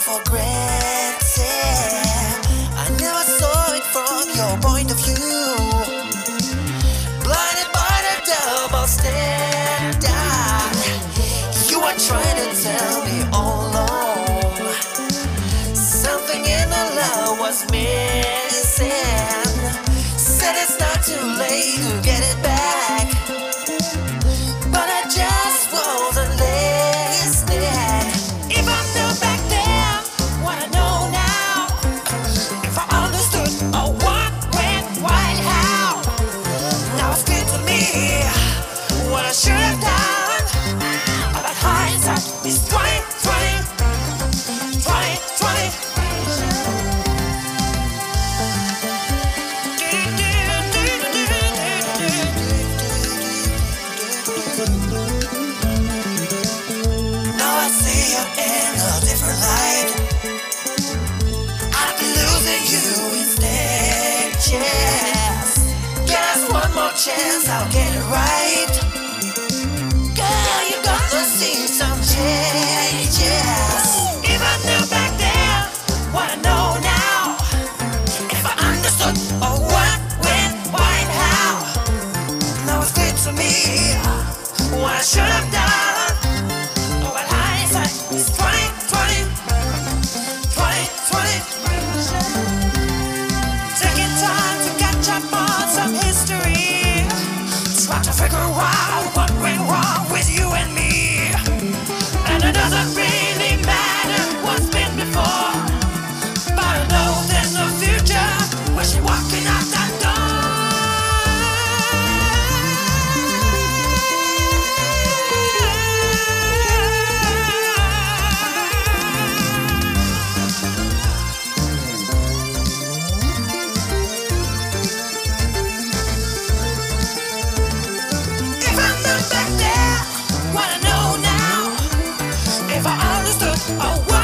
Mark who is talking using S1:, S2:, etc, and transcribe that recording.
S1: for granted. I never saw it from your point of view. Blinded by the double standard. You are trying to tell me all along something in the love was missing. Said it's not too late to get it back, but I just wasn't listening. If I knew back then what I know now, if I understood what, when, why, and how, now it's clear to me what I should have done. But hindsight is 2020, 2020. Now I see you in a different light. I'll be losing you instead. Yes, just one more chance, I'll get it right. Girl, you gotta see some changes. If I knew back then what I know now, if I understood what, when, why, and how, now it's clear to me what I should have done. Oh, but hindsight is 2020, 2020. Taking time to catch up on some history, try to figure out what went wrong with you and me. And it doesn't really matter what's been before, but I know there's no future when she's walking out that door. If I knew back then what I know now, if I understood